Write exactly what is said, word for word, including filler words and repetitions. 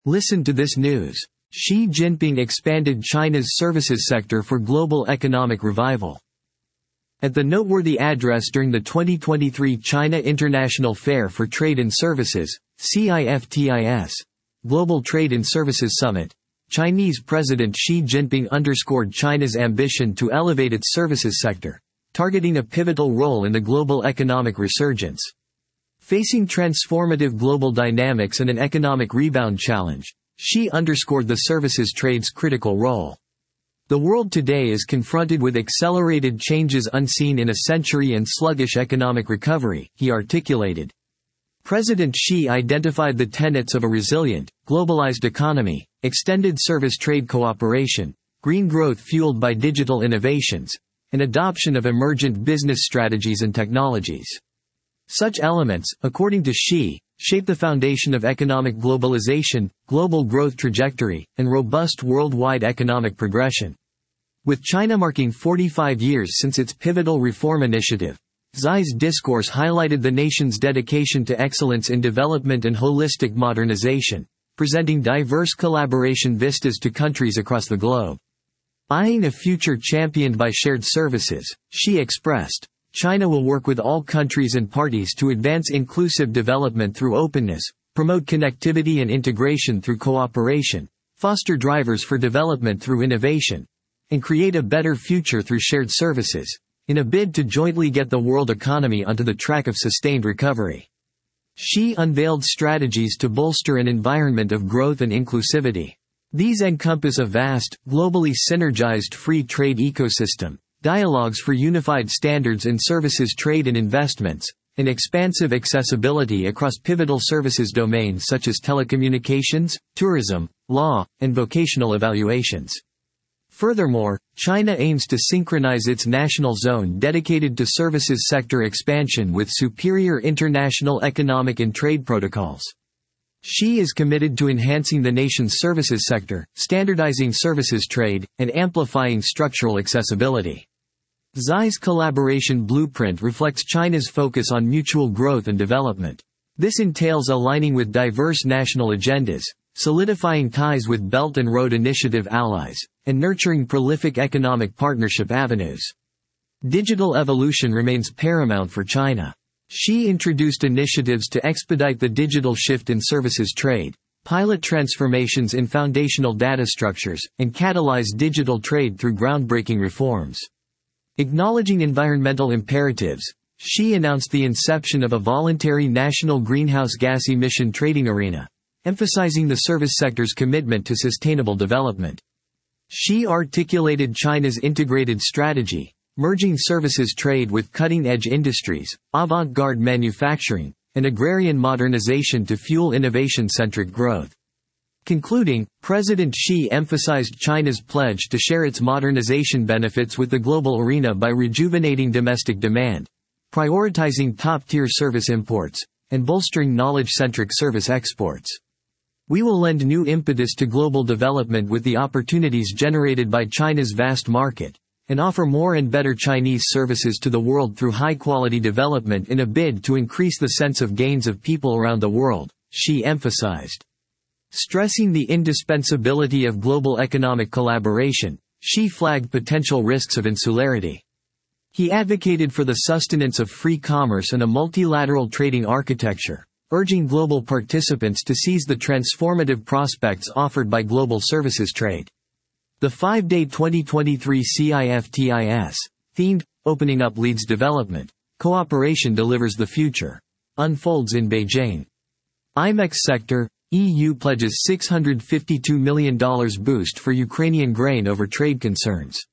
Listen to this news. Xi Jinping expanded China's services sector for global economic revival. At the noteworthy address during the twenty twenty-three China International Fair for Trade and Services, CIFTIS, Global Trade and Services Summit, Chinese President Xi Jinping underscored China's ambition to elevate its services sector, targeting a pivotal role in the global economic resurgence. Facing transformative global dynamics and an economic rebound challenge, Xi underscored the services trade's critical role. The world today is confronted with accelerated changes unseen in a century and sluggish economic recovery, he articulated. President Xi identified the tenets of a resilient, globalized economy, extended service trade cooperation, green growth fueled by digital innovations, and adoption of emergent business strategies and technologies. Such elements, according to Xi, shape the foundation of economic globalization, global growth trajectory, and robust worldwide economic progression. With China marking forty-five years since its pivotal reform initiative, Xi's discourse highlighted the nation's dedication to excellence in development and holistic modernization, presenting diverse collaboration vistas to countries across the globe. Eyeing a future championed by shared services, Xi expressed, China will work with all countries and parties to advance inclusive development through openness, promote connectivity and integration through cooperation, foster drivers for development through innovation, and create a better future through shared services, in a bid to jointly get the world economy onto the track of sustained recovery. Xi unveiled strategies to bolster an environment of growth and inclusivity. These encompass a vast, globally synergized free trade ecosystem, dialogues for unified standards in services trade and investments, and expansive accessibility across pivotal services domains such as telecommunications, tourism, law, and vocational evaluations. Furthermore, China aims to synchronize its national zone dedicated to services sector expansion with superior international economic and trade protocols. Xi is committed to enhancing the nation's services sector, standardizing services trade, and amplifying structural accessibility. Xi's collaboration blueprint reflects China's focus on mutual growth and development. This entails aligning with diverse national agendas, solidifying ties with Belt and Road Initiative allies, and nurturing prolific economic partnership avenues. Digital evolution remains paramount for China. Xi introduced initiatives to expedite the digital shift in services trade, pilot transformations in foundational data structures, and catalyze digital trade through groundbreaking reforms. Acknowledging environmental imperatives, Xi announced the inception of a voluntary national greenhouse gas emission trading arena, emphasizing the service sector's commitment to sustainable development. Xi articulated China's integrated strategy, merging services trade with cutting-edge industries, avant-garde manufacturing, and agrarian modernization to fuel innovation-centric growth. Concluding, President Xi emphasized China's pledge to share its modernization benefits with the global arena by rejuvenating domestic demand, prioritizing top-tier service imports, and bolstering knowledge-centric service exports. We will lend new impetus to global development with the opportunities generated by China's vast market, and offer more and better Chinese services to the world through high-quality development in a bid to increase the sense of gains of people around the world, Xi emphasized. Stressing the indispensability of global economic collaboration, Xi flagged potential risks of insularity. He advocated for the sustenance of free commerce and a multilateral trading architecture, urging global participants to seize the transformative prospects offered by global services trade. The five-day twenty twenty-three CIFTIS, themed, Opening Up Leads Development, Cooperation Delivers the Future, unfolds in Beijing. I MEX sector, E U pledges six hundred fifty-two million dollars boost for Ukrainian grain over trade concerns.